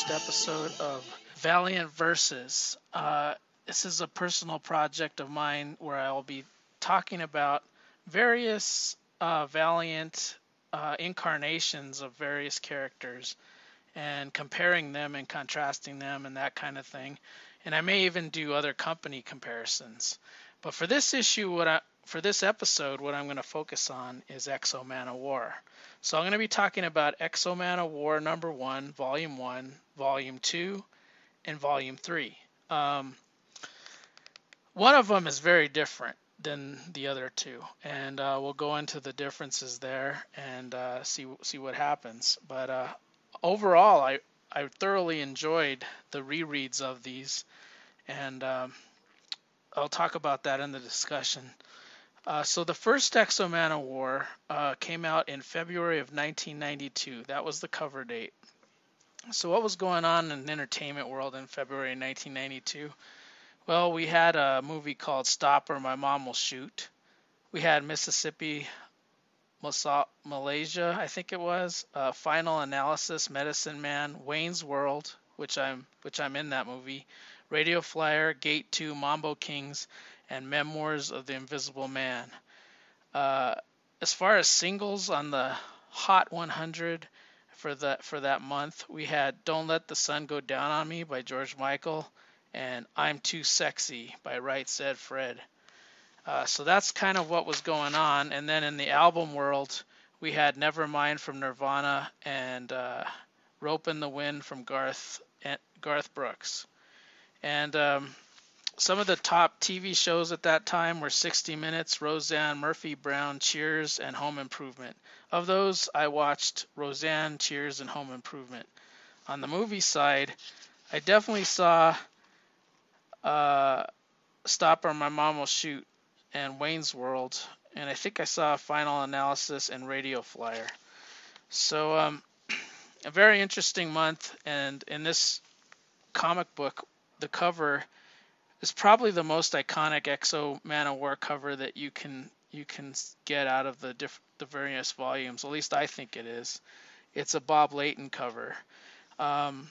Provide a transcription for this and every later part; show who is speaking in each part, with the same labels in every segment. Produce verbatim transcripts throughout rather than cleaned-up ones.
Speaker 1: first episode of Valiant Versus. Uh, this is a personal project of mine where I'll be talking about various uh, Valiant uh, incarnations of various characters and comparing them and contrasting them and that kind of thing. And I may even do other company comparisons. But for this issue, what I, for this episode, what I'm going to focus on is X-O Manowar. So I'm going to be talking about X-O Manowar number one, volume one, volume two, and volume three. Um, one of them is very different than the other two, and uh, we'll go into the differences there and uh, see see what happens. But uh, overall, I I thoroughly enjoyed the rereads of these, and um, I'll talk about that in the discussion. Uh, so the first X-O Manowar uh, came out in February of nineteen ninety-two. That was the cover date. So what was going on in the entertainment world in February nineteen ninety-two? Well, we had a movie called Stop or My Mom Will Shoot. We had Mississippi, Malaysia, I think it was. Uh, Final Analysis, Medicine Man, Wayne's World, which I'm which I'm in that movie. Radio Flyer, Gate two, Mambo Kings, and Memoirs of the Invisible Man. Uh, as far as singles on the Hot one hundred for that for that month, we had "Don't Let the Sun Go Down on Me" by George Michael and "I'm Too Sexy" by Right Said Fred. Uh, so that's kind of what was going on. And then in the album world, we had "Nevermind" from Nirvana and uh, "Rope in the Wind" from Garth Garth Brooks. And um, some of the top T V shows at that time were sixty minutes, Roseanne, Murphy Brown, Cheers, and Home Improvement. Of those, I watched Roseanne, Cheers, and Home Improvement. On the movie side, I definitely saw uh, Stop or My Mom Will Shoot and Wayne's World, and I think I saw Final Analysis and Radio Flyer. So um, a very interesting month, and in this comic book, the cover is probably the most iconic X-O Manowar cover that you can you can get out of the diff, the various volumes. At least I think it is. It's a Bob Layton cover. Um,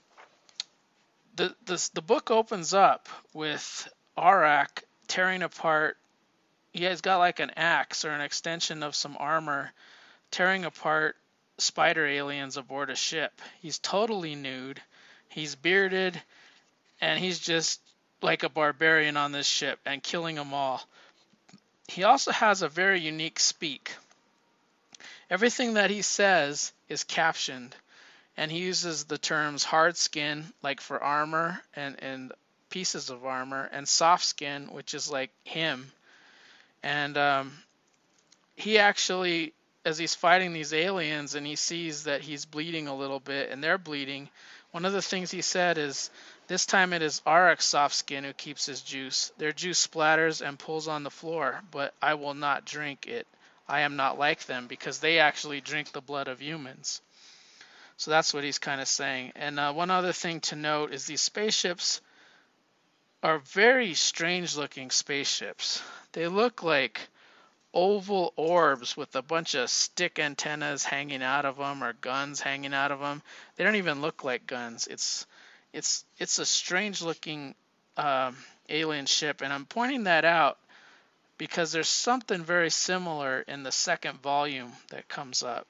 Speaker 1: the the the book opens up with Arak tearing apart. He has got like an axe or an extension of some armor, tearing apart spider aliens aboard a ship. He's totally nude. He's bearded, and he's just like a barbarian on this ship and killing them all. He also has a very unique speak. Everything that he says is captioned, and he uses the terms hard skin, like for armor and, and pieces of armor, and soft skin, which is like him. And um, he actually, as he's fighting these aliens and he sees that he's bleeding a little bit and they're bleeding, one of the things he said is, "This time it is Arak's soft skin who keeps his juice. Their juice splatters and pulls on the floor, but I will not drink it. I am not like them," because they actually drink the blood of humans. So that's what he's kind of saying. And uh, one other thing to note is these spaceships are very strange looking spaceships. They look like oval orbs with a bunch of stick antennas hanging out of them or guns hanging out of them. They don't even look like guns. It's it's it's a strange looking um, alien ship, and I'm pointing that out because there's something very similar in the second volume that comes up.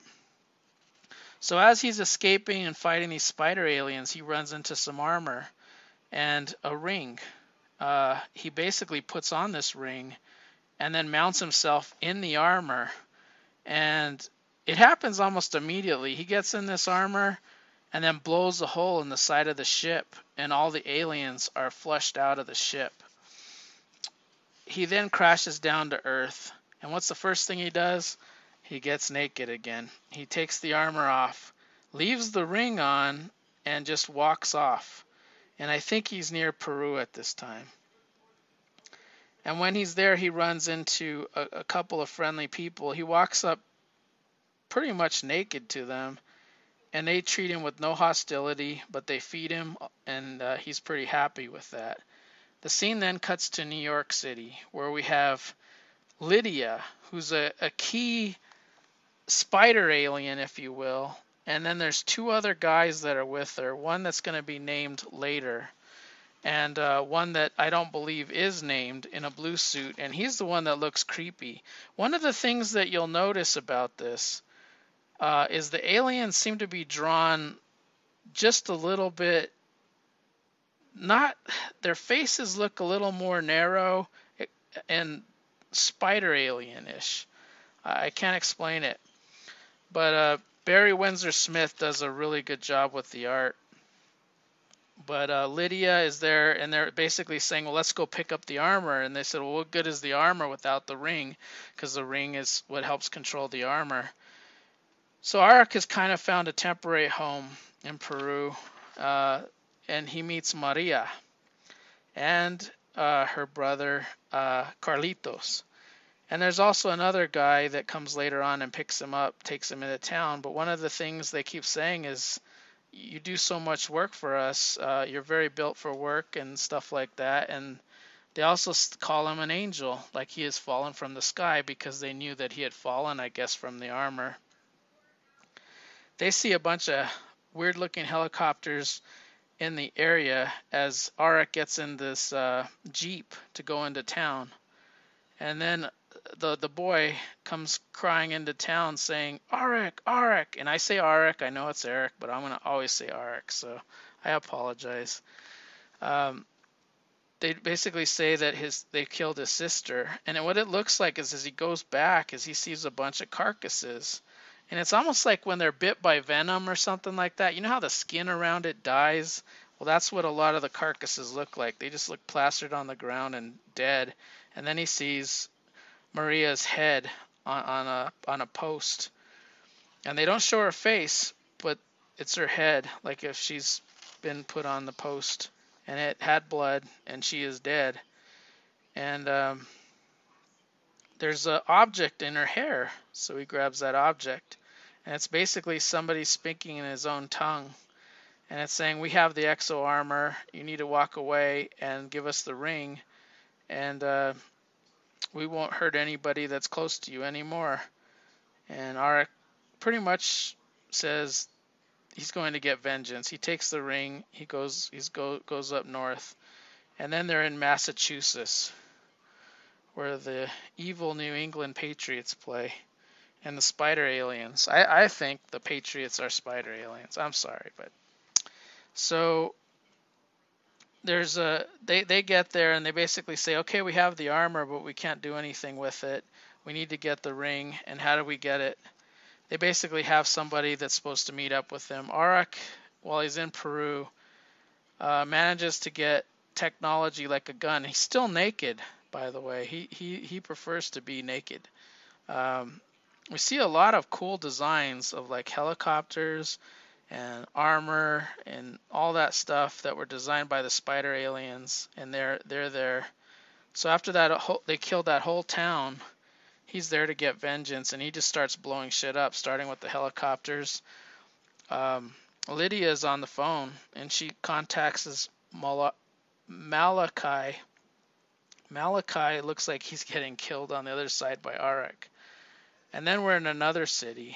Speaker 1: So as he's escaping and fighting these spider aliens, he runs into some armor and a ring. Uh, he basically puts on this ring and then mounts himself in the armor, and it happens almost immediately. He gets in this armor and then blows a hole in the side of the ship, and all the aliens are flushed out of the ship. He then crashes down to Earth, and what's the first thing he does? He gets naked again. He takes the armor off, leaves the ring on, and just walks off. And I think he's near Peru at this time. And when he's there, he runs into a, a couple of friendly people. He walks up pretty much naked to them, and they treat him with no hostility, but they feed him, and uh, he's pretty happy with that. The scene then cuts to New York City, where we have Lydia, who's a, a key spider alien, if you will, And then there's two other guys that are with her. One that's going to be named later, and uh, one that I don't believe is named in a blue suit, and he's the one that looks creepy. One of the things that you'll notice about this uh, is the aliens seem to be drawn just a little bit, not, their faces look a little more narrow and spider alien-ish. I can't explain it, but uh, Barry Windsor Smith does a really good job with the art. But uh, Lydia is there, and they're basically saying, well, let's go pick up the armor. And they said, well, what good is the armor without the ring? Because the ring is what helps control the armor. So Arak has kind of found a temporary home in Peru, uh, and he meets Maria and uh, her brother uh, Carlitos. And there's also another guy that comes later on and picks him up, takes him into town. But one of the things they keep saying is, you do so much work for us. Uh, you're very built for work and stuff like that. And they also call him an angel, like he has fallen from the sky, because they knew that he had fallen, I guess, from the armor. They see a bunch of weird-looking helicopters in the area as Arak gets in this uh, Jeep to go into town. And then the the boy comes crying into town saying, Arak, Arak. And I say Arak, I know it's Eric, but I'm going to always say Arak, so I apologize. Um, they basically say that his they killed his sister. And what it looks like is as he goes back, is he sees a bunch of carcasses. And it's almost like when they're bit by venom or something like that. You know how the skin around it dies? Well, that's what a lot of the carcasses look like. They just look plastered on the ground and dead. And then he sees Maria's head on, on a on a post, and they don't show her face, but it's her head, like if she's been put on the post, and it had blood, and she is dead. And um, there's an object in her hair, so he grabs that object, and it's basically somebody speaking in his own tongue, and it's saying, we have the exo armor, you need to walk away and give us the ring, and uh, we won't hurt anybody that's close to you anymore. And Arak pretty much says he's going to get vengeance. He takes the ring, he goes he's go, goes up north, and then they're in Massachusetts, where the evil New England Patriots play, and the spider aliens. I, I think the Patriots are spider aliens. I'm sorry, but so there's a they, they get there and they basically say, okay, we have the armor, but we can't do anything with it. We need to get the ring, and how do we get it? They basically have somebody that's supposed to meet up with them. Arak, while he's in Peru, uh, manages to get technology like a gun. He's still naked, by the way. He he he prefers to be naked. Um, we see a lot of cool designs of like helicopters and armor and all that stuff that were designed by the spider aliens, and they're they're there. So after that, they killed that whole town. He's there to get vengeance, and he just starts blowing shit up, starting with the helicopters. Um, Lydia is on the phone, and she contacts his Mal- Malachi. Malachi looks like he's getting killed on the other side by Arak. And then we're in another city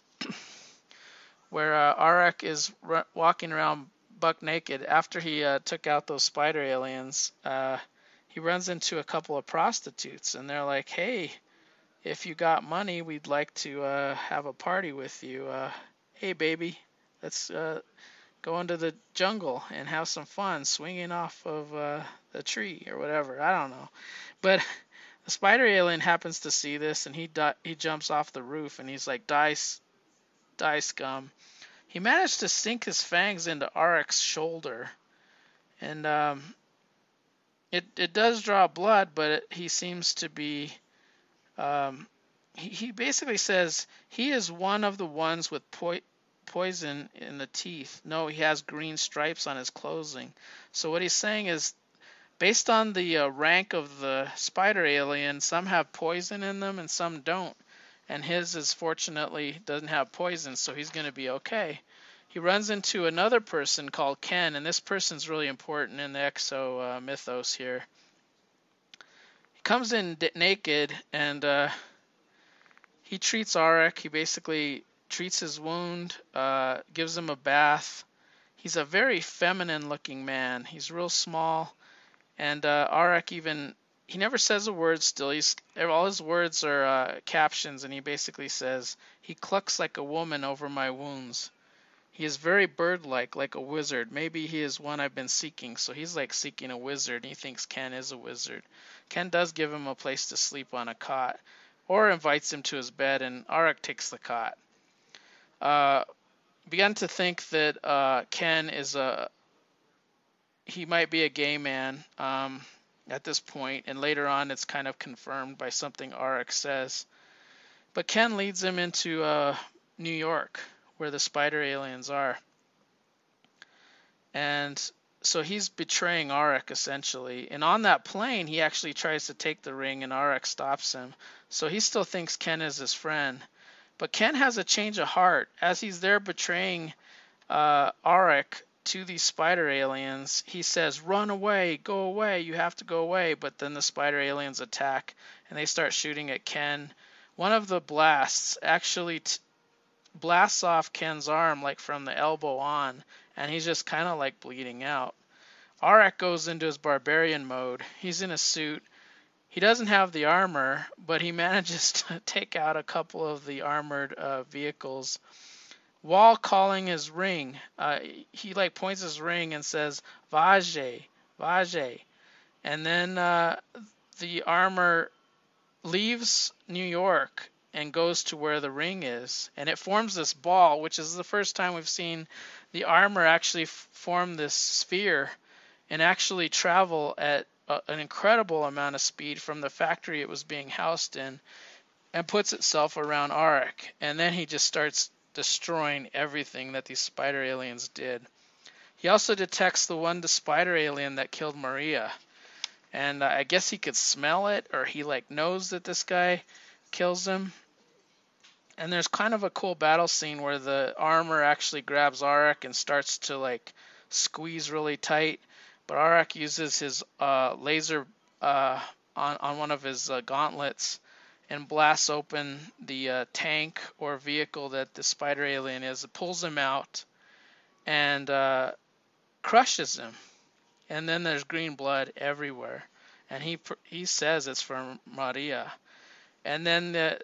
Speaker 1: where uh, Arak is r- walking around buck naked. After he uh, took out those spider aliens, uh, he runs into a couple of prostitutes, and they're like, hey, if you got money, we'd like to uh, have a party with you. Uh, hey, baby, let's uh, go into the jungle and have some fun swinging off of uh, a tree or whatever. I don't know. But the spider alien happens to see this, and he di- he jumps off the roof, and he's like, die, die scum. He managed to sink his fangs into Arak's shoulder, and um, it, it does draw blood, but it, he seems to be... Um, he, he basically says he is one of the ones with po- poison in the teeth. No, he has green stripes on his clothing. So what he's saying is, based on the uh, rank of the spider alien, some have poison in them and some don't. And his is fortunately doesn't have poison, so he's going to be okay. He runs into another person called Ken, and this person's really important in the Exo uh, mythos here. Comes in d- naked, and uh, he treats Arak. He basically treats his wound, uh, gives him a bath. He's a very feminine looking man. He's real small. And uh, Arak even, he never says a word still. He's, all his words are uh, captions, and he basically says, he clucks like a woman over my wounds. He is very bird-like, like a wizard. Maybe he is one I've been seeking. So he's like seeking a wizard. He thinks Ken is a wizard. Ken does give him a place to sleep on a cot, or invites him to his bed, and Arak takes the cot. Uh, began to think that uh, Ken is a, he might be a gay man um, at this point, and later on it's kind of confirmed by something Arak says. But Ken leads him into uh, New York, where the spider aliens are. And so he's betraying Arak essentially. And on that plane, he actually tries to take the ring, and Arak stops him. So he still thinks Ken is his friend. But Ken has a change of heart. As he's there betraying uh, Arak to these spider aliens, he says, run away, go away, you have to go away. But then the spider aliens attack, and they start shooting at Ken. One of the blasts actually t- blasts off Ken's arm, like from the elbow on, and he's just kind of like bleeding out. Arak goes into his barbarian mode. He's in a suit. He doesn't have the armor, but he manages to take out a couple of the armored uh, vehicles while calling his ring. Uh, he like points his ring and says, Vajay, Vajay. And then uh, the armor leaves New York and goes to where the ring is, and it forms this ball, which is the first time we've seen the armor actually f- form this sphere and actually travel at a, an incredible amount of speed from the factory it was being housed in, and puts itself around Arak. And then he just starts destroying everything that these spider aliens did. He also detects the one the spider alien that killed Maria, and uh, I guess he could smell it, or he like knows that this guy kills him. And there's kind of a cool battle scene where the armor actually grabs Arak and starts to like squeeze really tight, but Arak uses his uh, laser uh, on on one of his uh, gauntlets and blasts open the uh, tank or vehicle that the spider alien is. It pulls him out and uh, crushes him. And then there's green blood everywhere, and he he says it's from Maria. And then the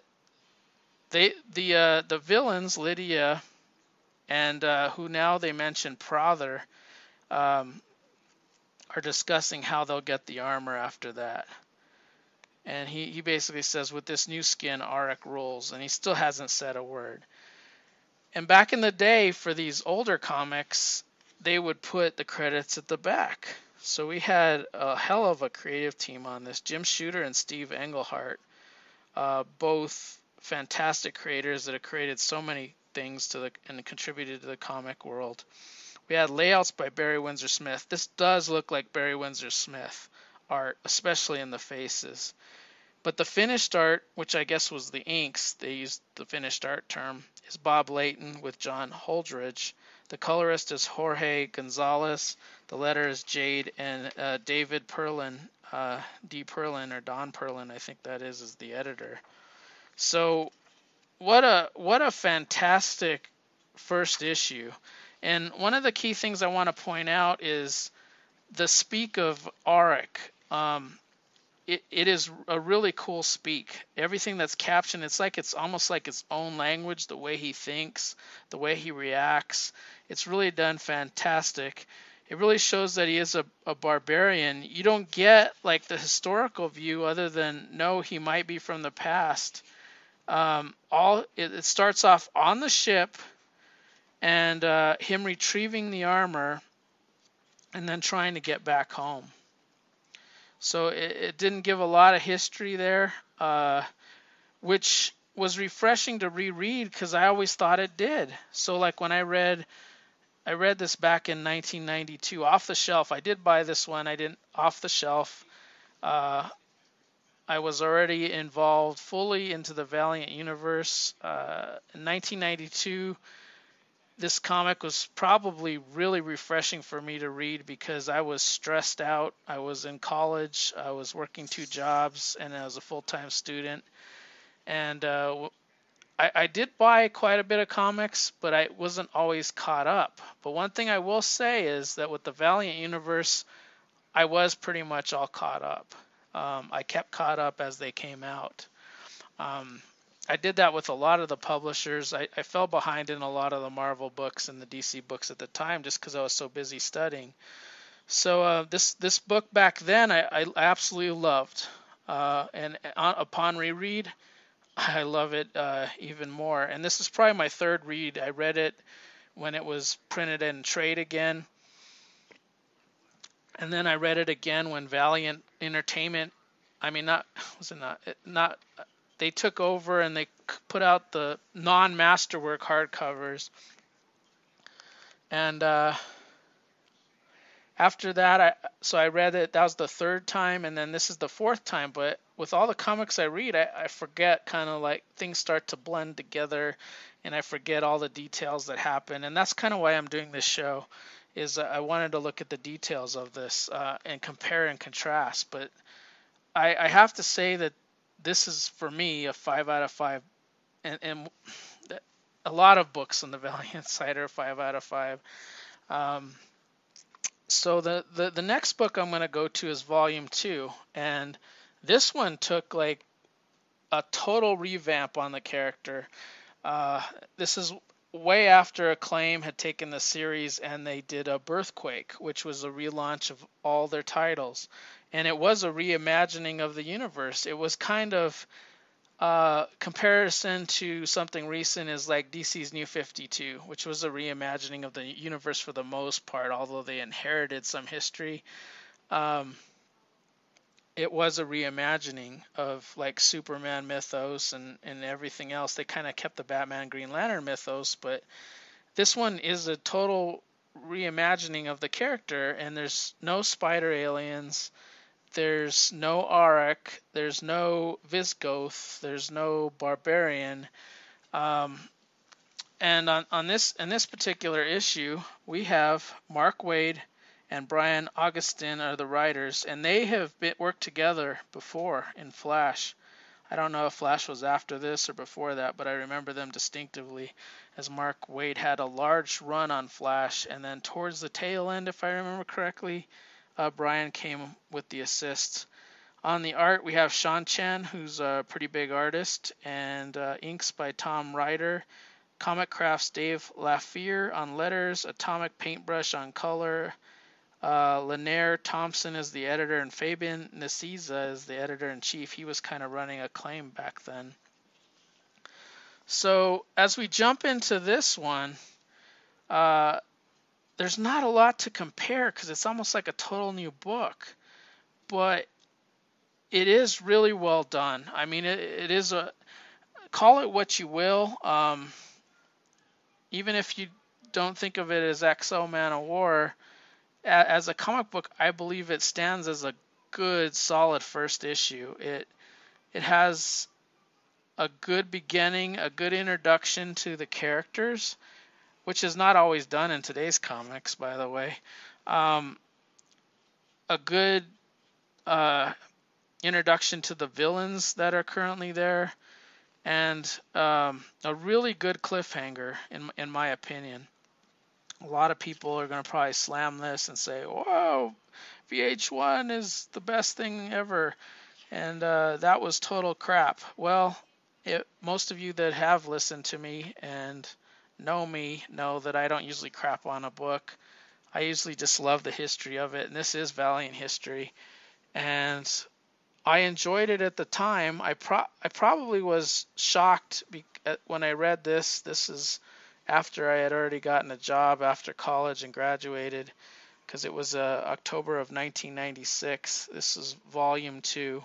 Speaker 1: they the uh, the villains, Lydia, and uh, who now they mention Prother, um, are discussing how they'll get the armor after that. And he, he basically says, with this new skin, Arak rules, and he still hasn't said a word. And back in the day, for these older comics, they would put the credits at the back. So we had a hell of a creative team on this. Jim Shooter and Steve Englehart, uh, both fantastic creators that have created so many things to the and contributed to the comic world. We had layouts by Barry Windsor Smith. This does look like Barry Windsor Smith art, especially in the faces. But the finished art, which I guess was the inks, they used the finished art term, is Bob Layton with John Holdridge. The colorist is Jorge Gonzalez. The letter is Jade, and uh, David Perlin, uh, D. Perlin or Don Perlin, I think that is, is the editor. So what a what a fantastic first issue. And one of the key things I want to point out is the speak of Arak. Um, it, it is a really cool speak. Everything that's captioned, it's like it's almost like its own language, the way he thinks, the way he reacts. It's really done fantastic. It really shows that he is a, a barbarian. You don't get like the historical view other than, no, he might be from the past. Um, all it, it starts off on the ship and uh, him retrieving the armor and then trying to get back home. So it, it didn't give a lot of history there, uh, which was refreshing to reread because I always thought it did. So like when I read, I read this back in nineteen ninety-two off the shelf. I did buy this one. I didn't off the shelf. Uh, I was already involved fully into the Valiant universe. Uh, in nineteen ninety-two, this comic was probably really refreshing for me to read because I was stressed out. I was in college. I was working two jobs, and I was a full-time student. And uh, I, I did buy quite a bit of comics, but I wasn't always caught up. But one thing I will say is that with the Valiant universe, I was pretty much all caught up. Um, I kept caught up as they came out. Um, I did that with a lot of the publishers. I, I fell behind in a lot of the Marvel books and the D C books at the time just because I was so busy studying. So uh, this this book back then I, I absolutely loved, uh, and on, upon reread, I love it uh, even more. And this is probably my third read. I read it when it was printed in trade again, and then I read it again when Valiant Entertainment, I mean not was it not not they took over and they put out the non-masterwork hardcovers, and uh, after that, I so I read it. That was the third time, and then this is the fourth time. But with all the comics I read, I, I forget kind of like things start to blend together, and I forget all the details that happen. And that's kind of why I'm doing this show, is I wanted to look at the details of this uh, and compare and contrast. But I, I have to say that this is for me a five out of five, and, and a lot of books on the Valiant side are five out of five. Um, So the, the, the next book I'm going to go to is volume two. And this one took like a total revamp on the character. Uh, this is way after Acclaim had taken the series and they did a Birthquake, which was a relaunch of all their titles. And it was a reimagining of the universe. It was kind of uh, comparison to something recent is like D C's New fifty-two, which was a reimagining of the universe for the most part, although they inherited some history. Um, it was a reimagining of like Superman mythos and, and everything else. They kind of kept the Batman Green Lantern mythos, but this one is a total reimagining of the character, and there's no spider aliens. There's no Auric, there's no Visigoth, there's no Barbarian, um, and on, on this in this particular issue, we have Mark Waid and Brian Augustin are the writers, and they have been, worked together before in Flash. I don't know if Flash was after this or before that, but I remember them distinctively, as Mark Waid had a large run on Flash, and then towards the tail end, if I remember correctly, Uh, Brian came with the assists. On the art, we have Sean Chen, who's a pretty big artist, and uh, inks by Tom Ryder. Comic Crafts Dave Lafier on letters. Atomic Paintbrush on color. Uh, Lanier Thompson is the editor, and Fabian Nicieza is the editor-in-chief. He was kind of running Acclaim back then. So as we jump into this one, uh, there's not a lot to compare because it's almost like a total new book, but it is really well done. I mean, it, it is a, call it what you will. Um, even if you don't think of it as X O Man of War, a, as a comic book, I believe it stands as a good, solid first issue. It it has a good beginning, a good introduction to the characters, which is not always done in today's comics, by the way. Um, a good uh, introduction to the villains that are currently there, and um, a really good cliffhanger, in in my opinion. A lot of people are going to probably slam this and say, "Whoa, V H one is the best thing ever," and uh, that was total crap. Well, it, most of you that have listened to me and know me know that I don't usually crap on a book. I usually just love the history of it, and this is Valiant history. And I enjoyed it at the time. I pro- I probably was shocked be- when I read this. This is after I had already gotten a job after college and graduated, because it was uh, October of nineteen ninety-six. This is volume two.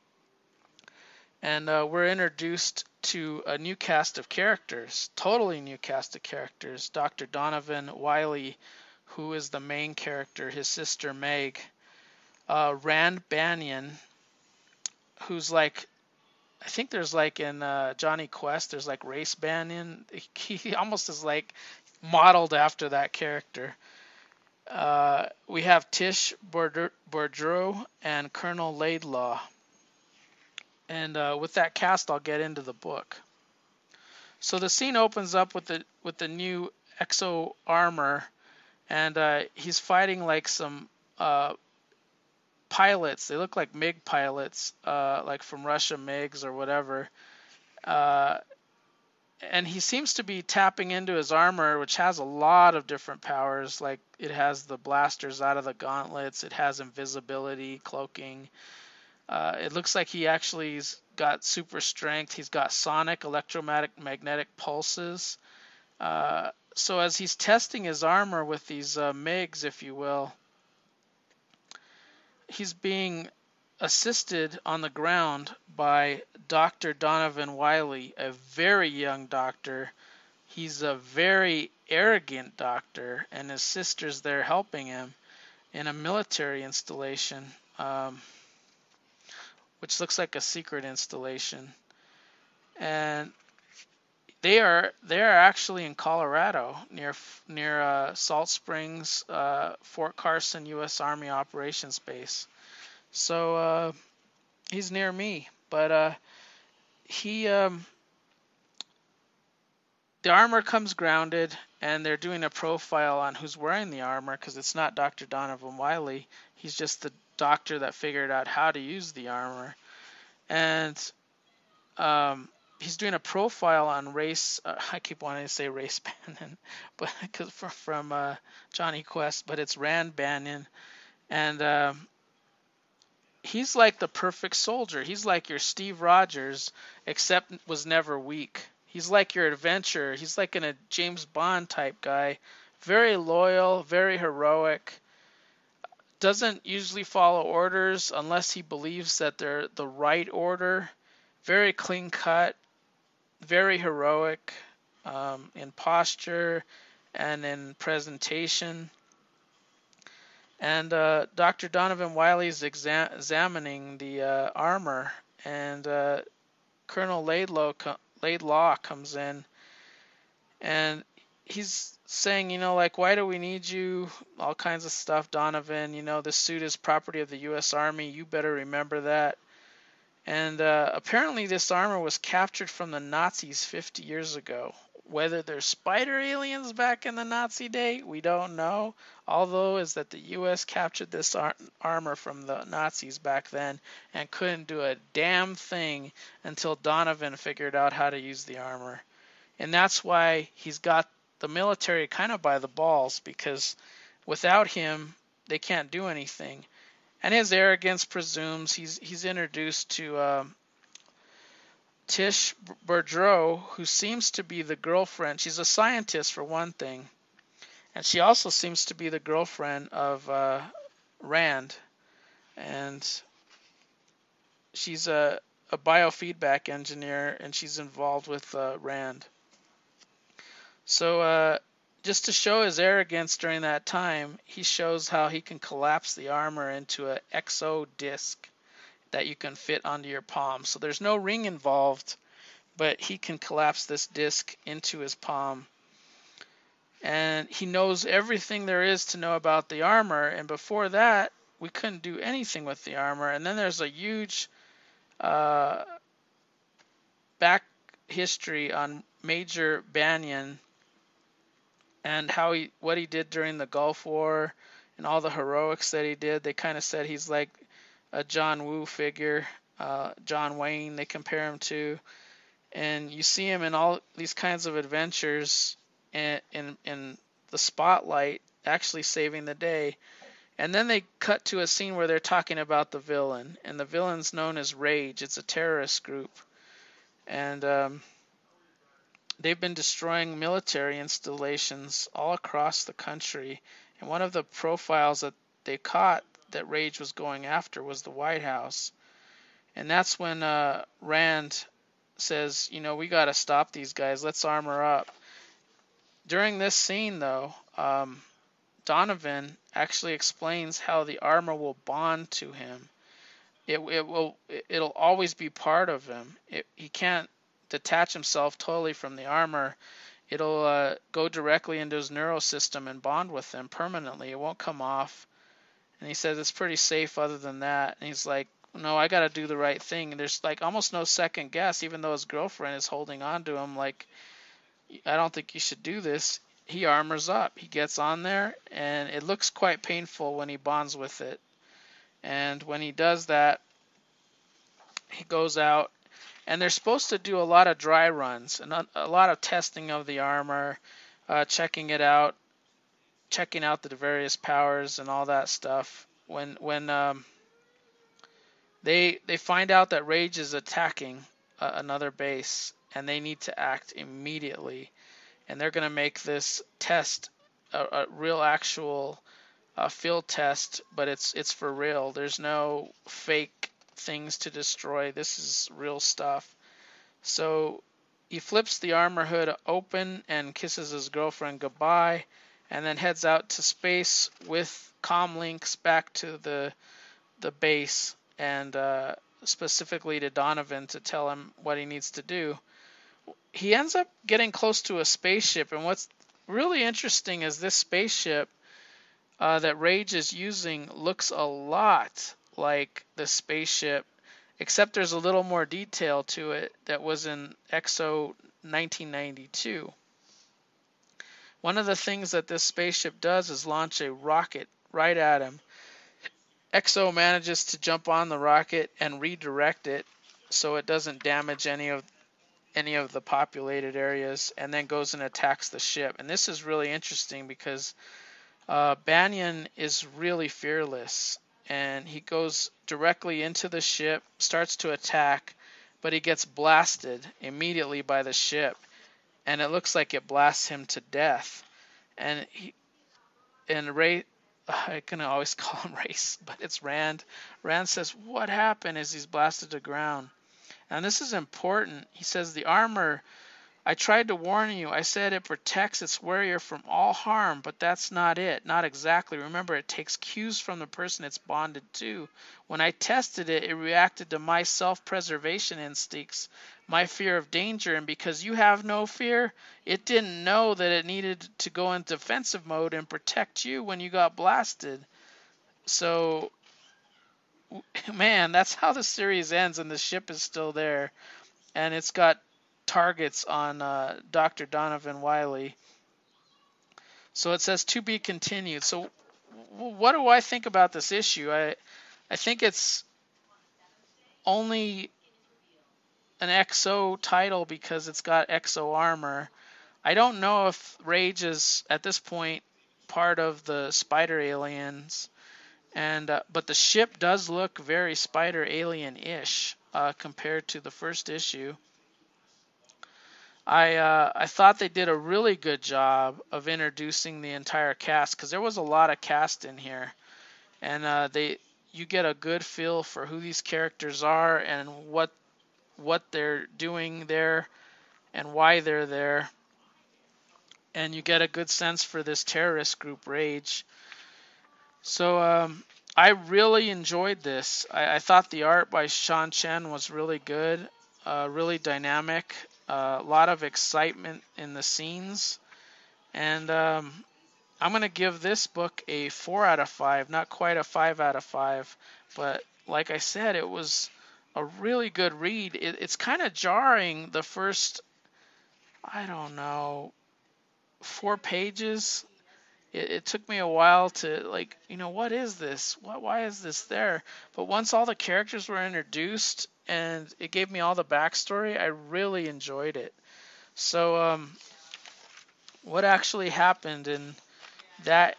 Speaker 1: And uh, we're introduced to a new cast of characters, totally new cast of characters. Doctor Donovan Wiley, who is the main character, his sister Meg. Uh, Rand Banyan, who's like, I think there's like in uh, Johnny Quest, there's like Race Banyan. He, he almost is like modeled after that character. Uh, we have Tish Boudreau and Colonel Laidlaw. And uh, with that cast, I'll get into the book. So the scene opens up with the with the new Exo armor, and uh, he's fighting like some uh, pilots. They look like MiG pilots, uh, like from Russia MiGs or whatever. Uh, and he seems to be tapping into his armor, which has a lot of different powers. Like it has the blasters out of the gauntlets, it has invisibility, cloaking. Uh, it looks like he actually's got super strength. He's got sonic electromagnetic pulses. Uh, so as he's testing his armor with these uh, MiGs, if you will, he's being assisted on the ground by Doctor Donovan Wiley, a very young doctor. He's a very arrogant doctor, and his sister's there helping him in a military installation, um, which looks like a secret installation. And they are they are actually in Colorado, near near uh, Salt Springs, uh, Fort Carson, U S Army Operations Base. So uh, he's near me, but uh, he um, the armor comes grounded, and they're doing a profile on who's wearing the armor because it's not Doctor Donovan Wiley. He's just the doctor that figured out how to use the armor, and um, he's doing a profile on Race. Uh, I keep wanting to say Race Bannon, but cause from, from uh, Johnny Quest, but it's Rand Bannon, and um, he's like the perfect soldier. He's like your Steve Rogers, except was never weak. He's like your adventurer. He's like in a James Bond type guy. Very loyal, very heroic. Doesn't usually follow orders unless he believes that they're the right order. Very clean cut, very heroic um, in posture and in presentation. And uh, Doctor Donovan Wiley is exa- examining the uh, armor, and uh, Colonel Laidlaw, co- Laidlaw comes in, and he's saying, you know, like, why do we need you? All kinds of stuff, Donovan. You know, this suit is property of the U S Army. You better remember that. And uh, apparently this armor was captured from the Nazis fifty years ago. Whether they're spider aliens back in the Nazi day, we don't know. Although is that the U S captured this ar- armor from the Nazis back then and couldn't do a damn thing until Donovan figured out how to use the armor. And that's why he's got the military kind of by the balls, because without him, they can't do anything. And his arrogance presumes he's he's introduced to um, Tish Boudreau, who seems to be the girlfriend. She's a scientist for one thing, and she also seems to be the girlfriend of uh, Rand, and she's a, a biofeedback engineer, and she's involved with uh, Rand. So uh, just to show his arrogance during that time, he shows how he can collapse the armor into an exo disc that you can fit onto your palm. So there's no ring involved, but he can collapse this disc into his palm. And he knows everything there is to know about the armor. And before that, we couldn't do anything with the armor. And then there's a huge uh, back history on Major Banyan and how he, what he did during the Gulf War and all the heroics that he did. They kind of said he's like a John Woo figure, uh, John Wayne they compare him to. And you see him in all these kinds of adventures in, in, in the spotlight, actually saving the day. And then they cut to a scene where they're talking about the villain. And the villain's known as Rage. It's a terrorist group. And um, they've been destroying military installations all across the country. And one of the profiles that they caught that Rage was going after was the White House. And that's when uh, Rand says, you know, we got to stop these guys. Let's armor up. During this scene, though, um, Donovan actually explains how the armor will bond to him. It, it will. It'll always be part of him. It, he can't detach himself totally from the armor. It'll uh, go directly into his neural system and bond with him permanently. It won't come off. And he says it's pretty safe other than that. And he's like, no, I got to do the right thing. And there's like almost no second guess, even though his girlfriend is holding on to him like I don't think you should do this. He armors up. He gets on there, and it looks quite painful when he bonds with it. And when he does that, he goes out, and they're supposed to do a lot of dry runs and a, a lot of testing of the armor, uh, checking it out, checking out the various powers and all that stuff. When when um, they they find out that Rage is attacking uh, another base, and they need to act immediately, and they're going to make this test a, a real actual uh, field test, but it's it's for real. There's no fake things to destroy. This is real stuff. So he flips the armor hood open and kisses his girlfriend goodbye, and then heads out to space with comm links back to the the base, and uh, specifically to Donovan to tell him what he needs to do. He ends up getting close to a spaceship, and what's really interesting is this spaceship uh, that Rage is using looks a lot like the spaceship, except there's a little more detail to it that was in X O nineteen ninety-two. One of the things that this spaceship does is launch a rocket right at him. X O manages to jump on the rocket and redirect it so it doesn't damage any of any of the populated areas, and then goes and attacks the ship. And this is really interesting because uh, Banyan is really fearless, and he goes directly into the ship, starts to attack, but he gets blasted immediately by the ship, and it looks like it blasts him to death. And he and Ray, I can always call him Race, but it's Rand. Rand says, "What happened?" as he's blasted to ground. And this is important. He says, "The armor, I tried to warn you. I said it protects its wearer from all harm, but that's not it. Not exactly. Remember, it takes cues from the person it's bonded to. When I tested it, it reacted to my self-preservation instincts, my fear of danger, and because you have no fear, it didn't know that it needed to go into defensive mode and protect you when you got blasted." So, man, that's how the series ends, and the ship is still there, and it's got targets on uh, Doctor Donovan Wiley. So it says to be continued. So w- what do I think about this issue? I I think it's only an X O title because it's got X O armor. I don't know if Rage is at this point part of the Spider Aliens, and uh, but the ship does look very Spider Alien-ish uh, compared to the first issue. I uh, I thought they did a really good job of introducing the entire cast because there was a lot of cast in here, and uh, they you get a good feel for who these characters are and what what they're doing there and why they're there, and you get a good sense for this terrorist group Rage. So um, I really enjoyed this. I, I thought the art by Sean Chen was really good, uh, really dynamic, uh, a lot of excitement in the scenes. And um, I'm going to give this book a four out of five, not quite a five out of five. But like I said, it was a really good read. It, it's kind of jarring the first, I don't know, four pages. It, it took me a while to, like, you know, what is this? What, why is this there? But once all the characters were introduced and it gave me all the backstory, I really enjoyed it. So um, what actually happened in that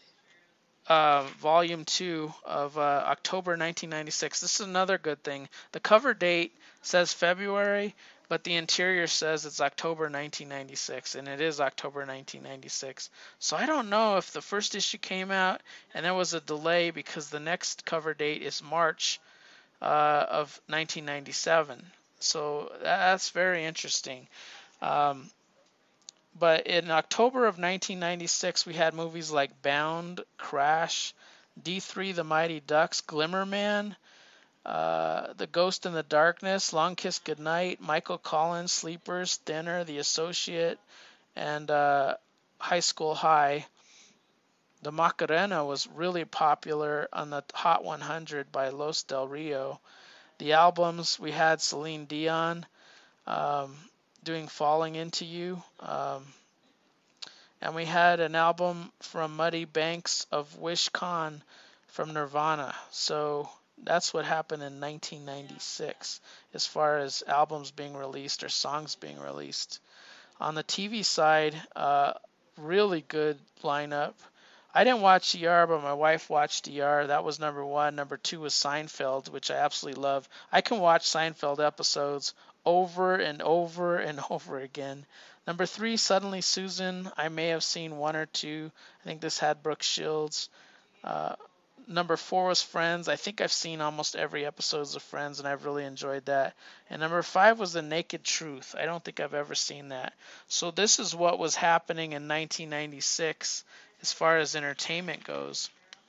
Speaker 1: uh, volume two of uh, October nineteen ninety-six. This is another good thing. The cover date says February, but the interior says it's October nineteen ninety-six, and it is October nineteen ninety-six. So I don't know if the first issue came out and there was a delay because the next cover date is March uh, of nineteen ninety-seven. So that's very interesting. Um, But in October of nineteen ninety-six, we had movies like Bound, Crash, D three, The Mighty Ducks, Glimmerman, uh, The Ghost in the Darkness, Long Kiss Goodnight, Michael Collins, Sleepers, Thinner, The Associate, and uh, High School High. The Macarena was really popular on the Hot one hundred by Los Del Rio. The albums, we had Celine Dion, um, doing Falling Into You. Um, and we had an album from Muddy Banks of Wish Khan from Nirvana. So that's what happened in nineteen ninety-six as far as albums being released or songs being released. On the T V side, uh, really good lineup. I didn't watch E R, but my wife watched E R. That was number one. Number two was Seinfeld, which I absolutely love. I can watch Seinfeld episodes over and over and over again. Number three, Suddenly Susan. I may have seen one or two. I think this had Brooke Shields. Uh, number four was Friends. I think I've seen almost every episodes of Friends, and I've really enjoyed that. And number five was The Naked Truth. I don't think I've ever seen that. So this is what was happening in nineteen ninety-six as far as entertainment goes.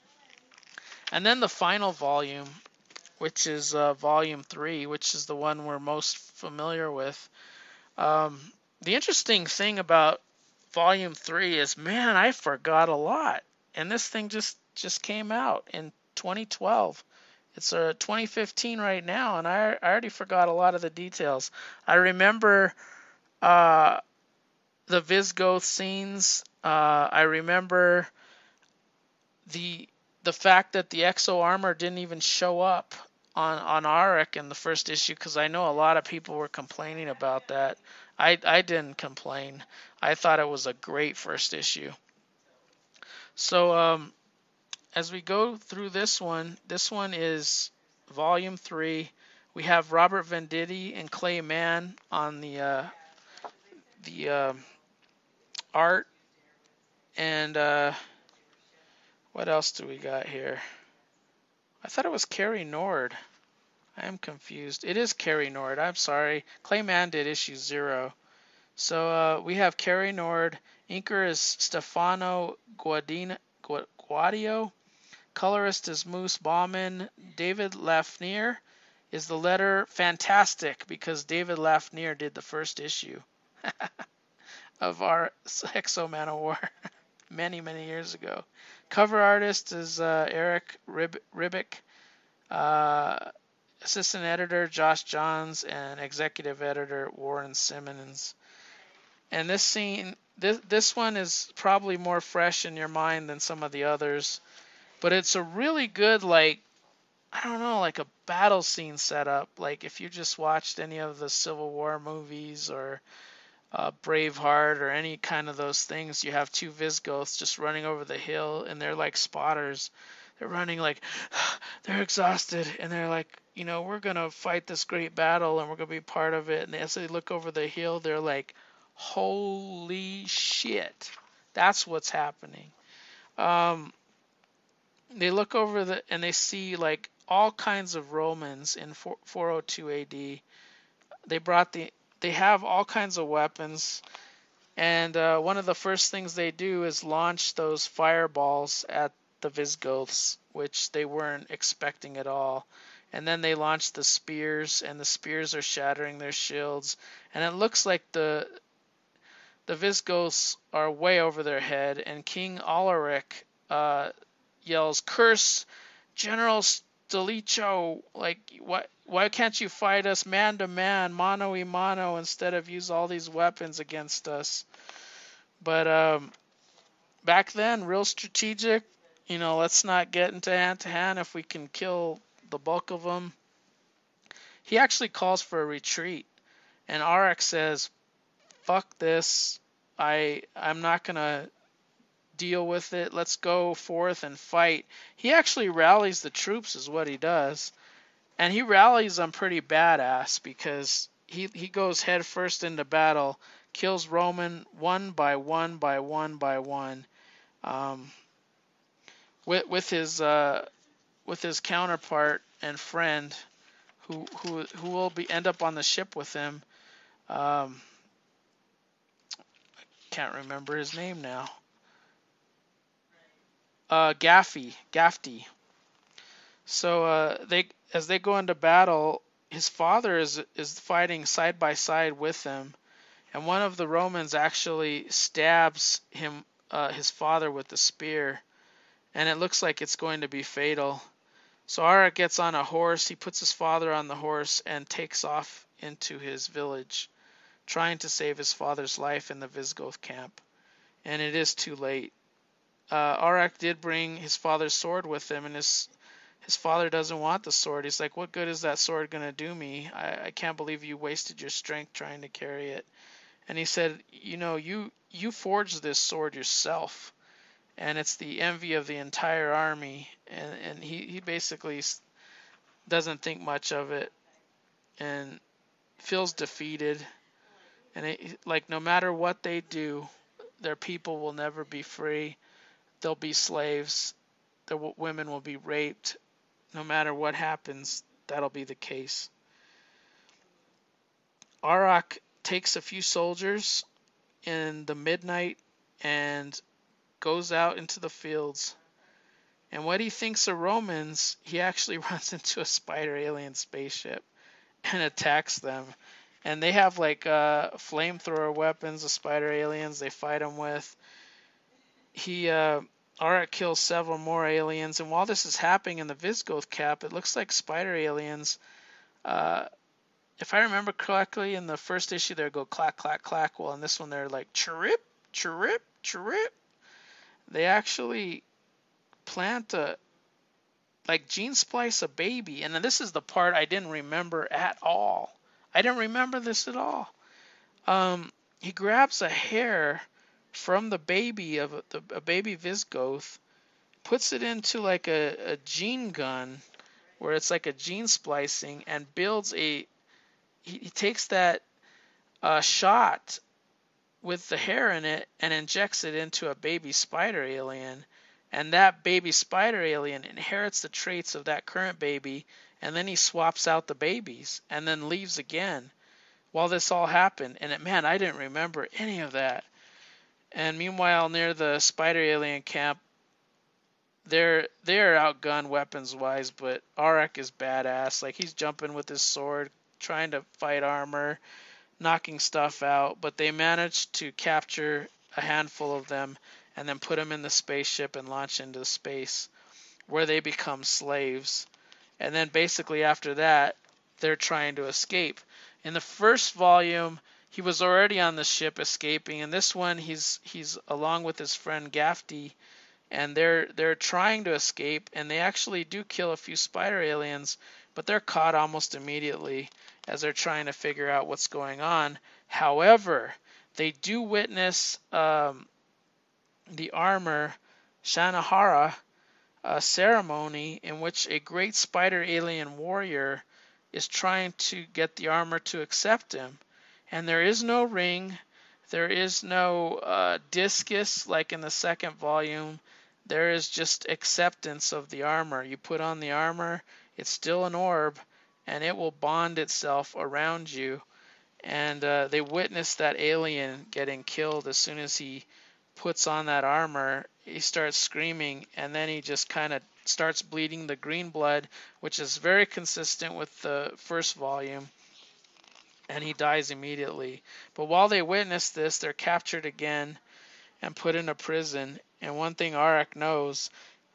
Speaker 1: And then the final volume, which is uh, volume three, which is the one we're most familiar with. Um, the interesting thing about volume three is, man, I forgot a lot. And this thing just just came out in twenty twelve. It's uh, twenty fifteen right now, and I, I already forgot a lot of the details. I remember uh, the Visigoth scenes. Uh, I remember the the fact that the Exo armor didn't even show up on on Auric in the first issue, because I know a lot of people were complaining about that. I I didn't complain. I thought it was a great first issue. So um, as we go through this one, this one is volume three. We have Robert Venditti and Clay Mann on the uh, the uh, art, and uh, what else do we got here? I thought it was Carrie Nord. I am confused. It is Carrie Nord. I'm sorry. Clay Mann did issue zero. So uh, we have Carrie Nord. Inker is Stefano Guadino, Guadio. Colorist is Moose Bauman. David Lafnir is the letter. Fantastic, because David Lafnir did the first issue of our Exo Man of War many, many years ago. Cover artist is uh, Eric Rib- Ribic. Uh, assistant editor Josh Johns, and executive editor Warren Simmons. And this scene, this this one is probably more fresh in your mind than some of the others, but it's a really good, like, I don't know, like a battle scene setup. Like if you just watched any of the Civil War movies or uh, Braveheart or any kind of those things, you have two Visigoths just running over the hill, and they're like spotters. They're running like they're exhausted, and they're like, you know, we're gonna fight this great battle, and we're gonna be part of it. And as they look over the hill, they're like, holy shit, that's what's happening. Um, they look over the and they see like all kinds of Romans in four oh two A D. They brought the they have all kinds of weapons. And uh, one of the first things they do is launch those fireballs at the Visigoths, which they weren't expecting at all. And then they launch the spears, and the spears are shattering their shields. And it looks like the the Visigoths are way over their head. And King Alaric uh, yells, "Curse General Stilicho! Like, what? Why can't you fight us man to man, mano y mano, instead of use all these weapons against us?" But um, back then, real strategic. You know, let's not get into hand to hand if we can kill the bulk of them. He actually calls for a retreat, and Auric says, "Fuck this! I I'm not gonna deal with it. Let's go forth and fight." He actually rallies the troops, is what he does. And he rallies them pretty badass, because he, he goes head first into battle, kills Roman one by one by one by one, um, with with his uh, with his counterpart and friend, who who who will be end up on the ship with him. Um, can't remember his name now. Uh, Gaffy, Gafty. So uh, they as they go into battle, his father is is fighting side by side with them, and one of the Romans actually stabs him, uh, his father, with the spear, and it looks like it's going to be fatal. So Auric gets on a horse, he puts his father on the horse, and takes off into his village. trying to save his father's life in the Visigoth camp. And it is too late. Uh, Arak did bring his father's sword with him, and his his father doesn't want the sword. He's like, what good is that sword going to do me? I, I can't believe you wasted your strength trying to carry it. And he said, you know, you, you forged this sword yourself, and it's the envy of the entire army. And, and he, he basically doesn't think much of it and feels defeated. And it, like, no matter what they do, their people will never be free. They'll be slaves. Their women will be raped. No matter what happens, that'll be the case. Arak takes a few soldiers in the midnight and goes out into the fields. And what he thinks are Romans, he actually runs into a spider alien spaceship and attacks them. And they have like uh, flamethrower weapons, the spider aliens they fight him with. He uh, Arak kills several more aliens, and while this is happening in the Visigoth cap, it looks like spider aliens. Uh, if I remember correctly, in the first issue they go clack, clack, clack. Well, in this one they're like chirrip, chirrip, chirrip. They actually plant a, like gene splice a baby, and then this is the part I didn't remember at all. I didn't remember this at all. Um, he grabs a hair from the baby of a, the, a baby Visigoth, puts it into like a, a gene gun where it's like a gene splicing, and builds a he, he takes that uh, shot with the hair in it and injects it into a baby spider alien, and that baby spider alien inherits the traits of that current baby, and then he swaps out the babies and then leaves again while this all happened. And it, man, I didn't remember any of that. And meanwhile, near the spider alien camp, they're they're outgunned weapons wise, but Arak is badass. Like, he's jumping with his sword, trying to fight armor, knocking stuff out, but they managed to capture a handful of them and then put them in the spaceship and launch into space, where they become slaves. And then basically after that, they're trying to escape. In the first volume, he was already on the ship escaping. In this one, he's he's along with his friend Gafty, and they're they're trying to escape, and they actually do kill a few spider aliens, but they're caught almost immediately as they're trying to figure out what's going on. However, they do witness um, the armor Shanahara, a ceremony in which a great spider alien warrior is trying to get the armor to accept him. And there is no ring, there is no uh, discus like in the second volume. There is just acceptance of the armor. You put on the armor, it's still an orb, and it will bond itself around you. And uh, they witness that alien getting killed as soon as he puts on that armor. He starts screaming, and then he just kind of starts bleeding the green blood, which is very consistent with the first volume, and he dies immediately. But while they witness this, they're captured again and put in a prison. And one thing Arak knows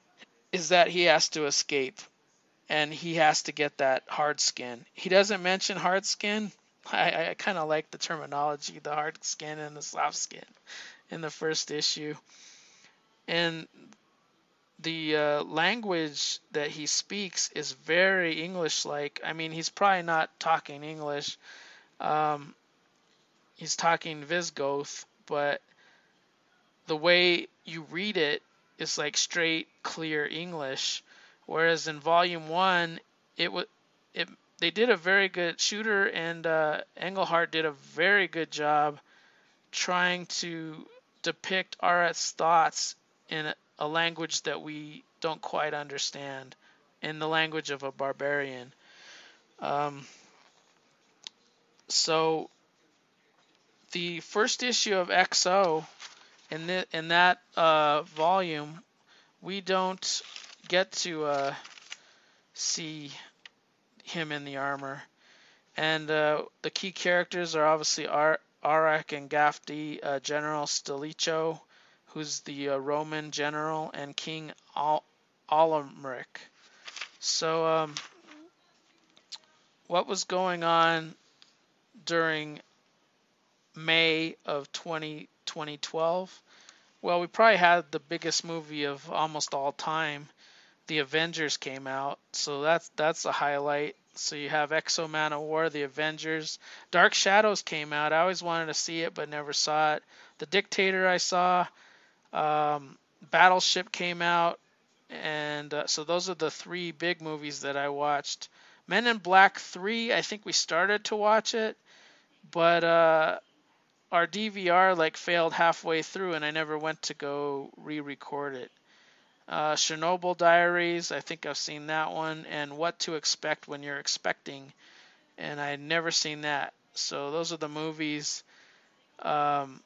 Speaker 1: is that he has to escape, and he has to get that hard skin. He doesn't mention hard skin. I, I kind of like the terminology, the hard skin and the soft skin, in the first issue. And the uh, language that he speaks is very English-like. I mean, he's probably not talking English. Um, he's talking Visigoth, but the way you read it is like straight, clear English. Whereas in Volume One, it was it they did a very good Shooter and uh, Englehart did a very good job trying to depict Arat's thoughts in a, a language that we don't quite understand, in the language of a barbarian. Um, so the first issue of X O, in, the, in that uh, volume, we don't get to uh, see him in the armor. And uh, the key characters are obviously Ar- Arak and Gafty, uh, General Stilicho, who's the uh, Roman general, and King Al- Alamric. So um, what was going on during May of twenty twelve. Well, we probably had the biggest movie of almost all time. The Avengers came out, so that's that's a highlight. So you have X-O Manowar, The Avengers. Dark Shadows came out. I always wanted to see it, but never saw it. The Dictator I saw. Um, Battleship came out, and uh, so those are the three big movies that I watched. Men in Black three, I think we started to watch it, but uh, our D V R like failed halfway through, and I never went to go re-record it. Uh, Chernobyl Diaries, I think I've seen that one, and What to Expect When You're Expecting, and I had never seen that. So those are the movies. Um,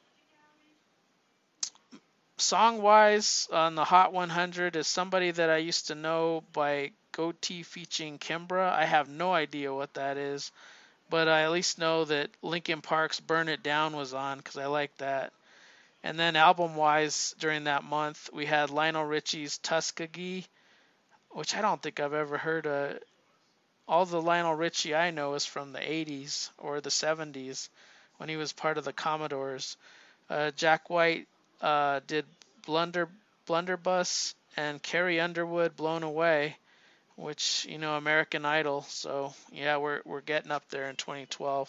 Speaker 1: Song-wise, on the Hot one hundred is somebody that I used to know by Goatee featuring Kimbra. I have no idea what that is, but I at least know that Linkin Park's Burn It Down was on because I like that. And then album-wise, during that month, we had Lionel Richie's Tuskegee, which I don't think I've ever heard of. All the Lionel Richie I know is from the eighties or the seventies when he was part of the Commodores. Uh, Jack White uh, did Blunder Blunderbuss and Carrie Underwood Blown Away, which, you know, American Idol. So yeah, we're we're getting up there in twenty twelve.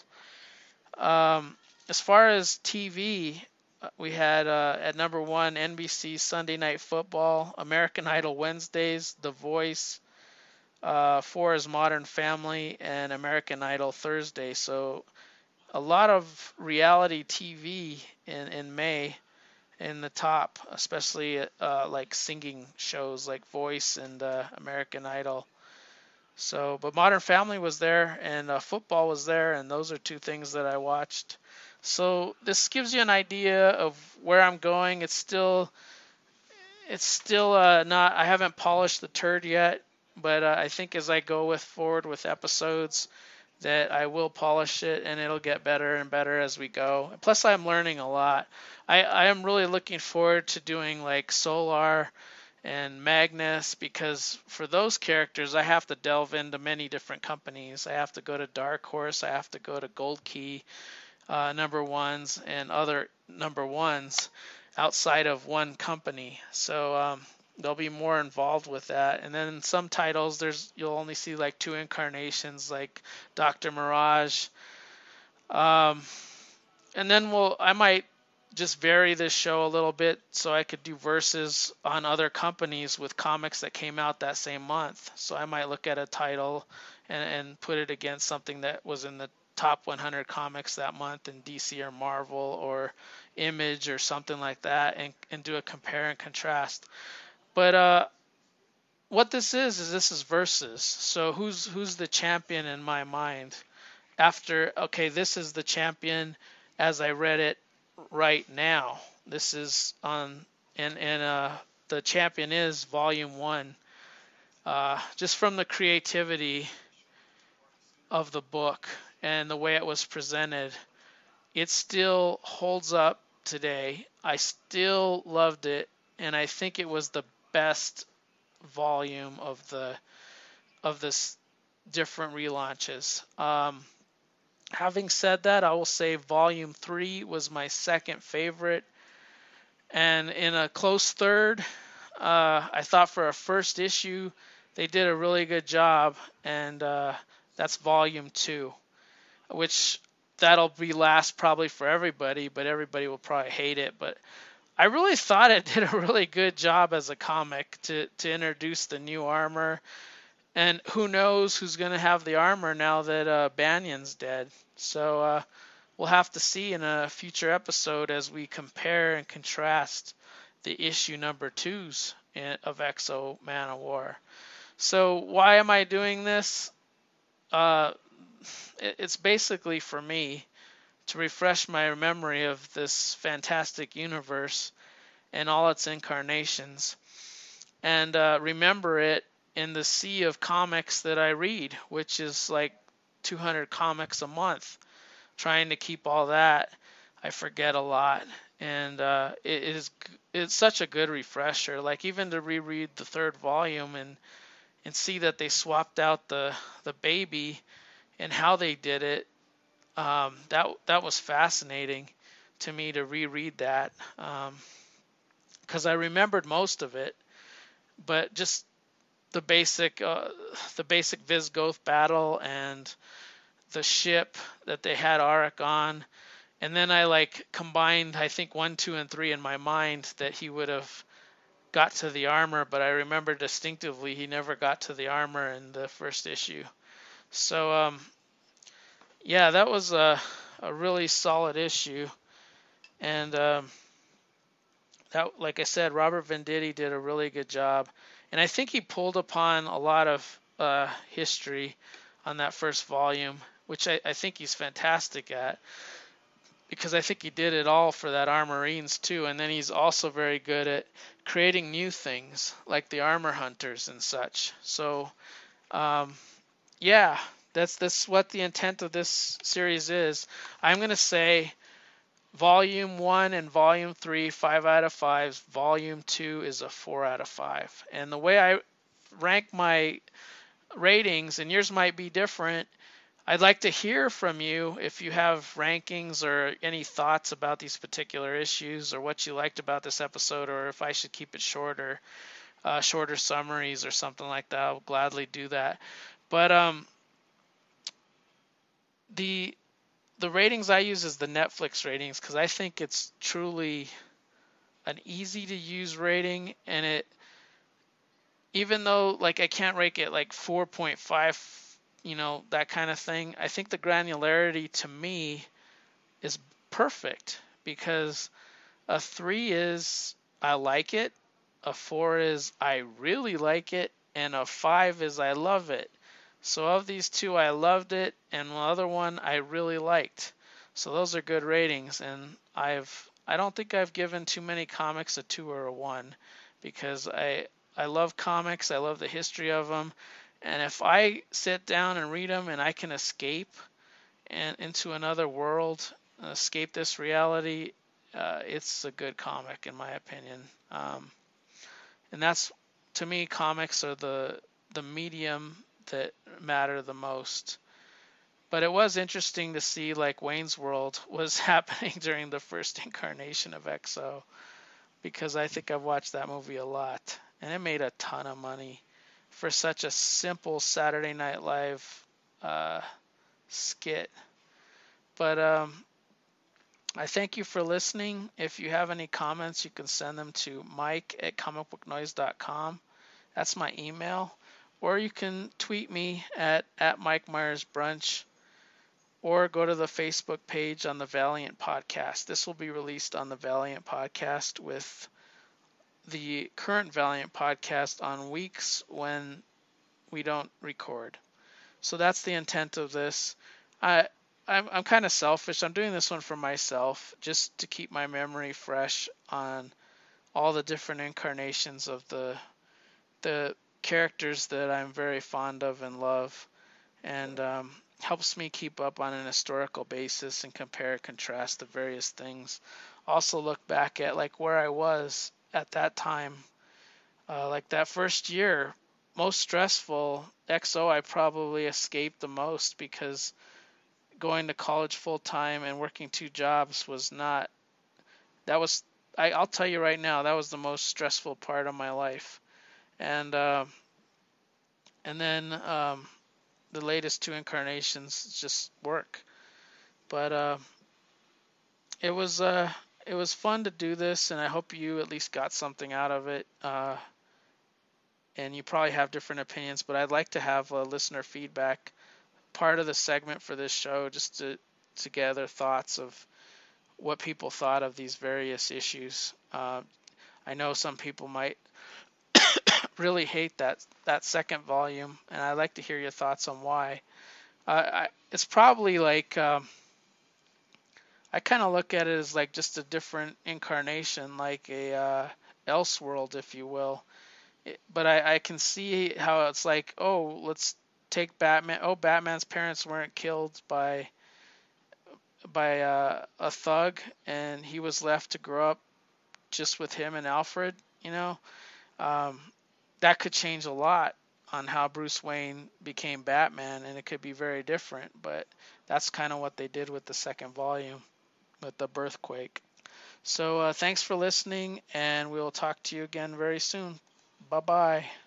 Speaker 1: Um, as far as T V, uh, we had uh, at number one N B C Sunday Night Football, American Idol Wednesdays, The Voice. Uh, four is Modern Family, and American Idol Thursday. So a lot of reality T V in in May in the top, especially uh, like singing shows like Voice and uh, American Idol. So, but Modern Family was there, and uh, football was there, and those are two things that I watched. So this gives you an idea of where I'm going. It's still, it's still uh, not. I haven't polished the turd yet, but uh, I think as I go with forward with episodes, that I will polish it, and it'll get better and better as we go. Plus, I'm learning a lot. I, I am really looking forward to doing like Solar and Magnus, because for those characters I have to delve into many different companies. I have to go to Dark Horse, I have to go to Gold Key, uh, number ones, and other number ones outside of one company. So um, they'll be more involved with that. And then some titles, there's you'll only see like two incarnations, like Doctor Mirage. Um, and then we'll I might just vary this show a little bit so I could do verses on other companies with comics that came out that same month. So I might look at a title and, and put it against something that was in the top one hundred comics that month in D C or Marvel or Image or something like that, and, and do a compare and contrast. But uh, what this is is this is versus. So who's who's the champion in my mind? After okay, this is the champion as I read it right now. This is on and and uh, the champion is volume one. Uh, just from the creativity of the book and the way it was presented, it still holds up today. I still loved it, and I think it was the best volume of the of this different relaunches. Um, having said that, I will say volume three was my second favorite, and in a close third, uh, I thought for a first issue they did a really good job, and uh, that's volume two, which that'll be last probably for everybody, but everybody will probably hate it. But I really thought it did a really good job as a comic to, to introduce the new armor. And who knows who's going to have the armor now that uh, Banyan's dead. So uh, we'll have to see in a future episode as we compare and contrast the issue number twos in, of X-O Manowar. So why am I doing this? Uh, it, it's basically for me to refresh my memory of this fantastic universe and all its incarnations, and uh, remember it in the sea of comics that I read, which is like two hundred comics a month. Trying to keep all that, I forget a lot, and uh, it is it's such a good refresher. Like even to reread the third volume and and see that they swapped out the the baby and how they did it. Um, that that was fascinating to me to reread that, because um, I remembered most of it, but just the basic uh, the basic Visigoth battle and the ship that they had Auric on, and then I like combined I think one, two, and three in my mind that he would have got to the armor, but I remember distinctively he never got to the armor in the first issue. So um, yeah, that was a a really solid issue, and um, that, like I said, Robert Venditti did a really good job, and I think he pulled upon a lot of uh, history on that first volume, which I, I think he's fantastic at, because I think he did it all for that Armorines too, and then he's also very good at creating new things like the Armor Hunters and such. So um, yeah, that's that's what the intent of this series is. I'm gonna say Volume one and Volume three, five out of five. Volume two is a four out of five. And the way I rank my ratings, and yours might be different, I'd like to hear from you if you have rankings or any thoughts about these particular issues, or what you liked about this episode, or if I should keep it shorter, uh, shorter summaries or something like that. I'll gladly do that. But um, the the ratings I use is the Netflix ratings, because I think it's truly an easy to use rating, and it, even though like I can't rate it like four point five, you know, that kind of thing, I think the granularity to me is perfect, because a three is I like it, a four is I really like it, and a five is I love it. So of these two, I loved it, and the other one I really liked. So those are good ratings, and I've I don't think I've given too many comics a two or a one, because I I love comics, I love the history of them, and if I sit down and read them and I can escape and into another world, escape this reality, uh, it's a good comic in my opinion. Um, and that's, to me, comics are the the medium that matter the most. But it was interesting to see like Wayne's World was happening during the first incarnation of X O, because I think I've watched that movie a lot, and it made a ton of money for such a simple Saturday Night Live uh, skit. But um, I thank you for listening. If you have any comments, you can send them to Mike at comic book noise dot com. That's my email. Or you can tweet me at, at Mike Myers Brunch, or go to the Facebook page on the Valiant Podcast. This will be released on the Valiant Podcast, with the current Valiant Podcast on weeks when we don't record. So that's the intent of this. I I'm, I'm kind of selfish. I'm doing this one for myself, just to keep my memory fresh on all the different incarnations of the the characters that I'm very fond of and love, and um, helps me keep up on an historical basis and compare and contrast the various things. Also look back at like where I was at that time, uh, like that first year, most stressful X O I probably escaped the most, because going to college full time and working two jobs was not, that was, I, I'll tell you right now, that was the most stressful part of my life. And uh, and then um, the latest two incarnations just work. But uh, it was uh, it was fun to do this, and I hope you at least got something out of it. Uh, and you probably have different opinions, but I'd like to have a listener feedback part of the segment for this show, just to to gather thoughts of what people thought of these various issues. Uh, I know some people might really hate that that second volume, and I'd like to hear your thoughts on why. Uh, I, it's probably like um, I kind of look at it as like just a different incarnation, like a uh, Elseworld, if you will. It, but I, I can see how it's like, oh, let's take Batman. Oh, Batman's parents weren't killed by by uh, a thug, and he was left to grow up just with him and Alfred. You know, um, that could change a lot on how Bruce Wayne became Batman, and it could be very different, but that's kind of what they did with the second volume with the Birthquake. So uh, thanks for listening, and we'll talk to you again very soon. Bye bye.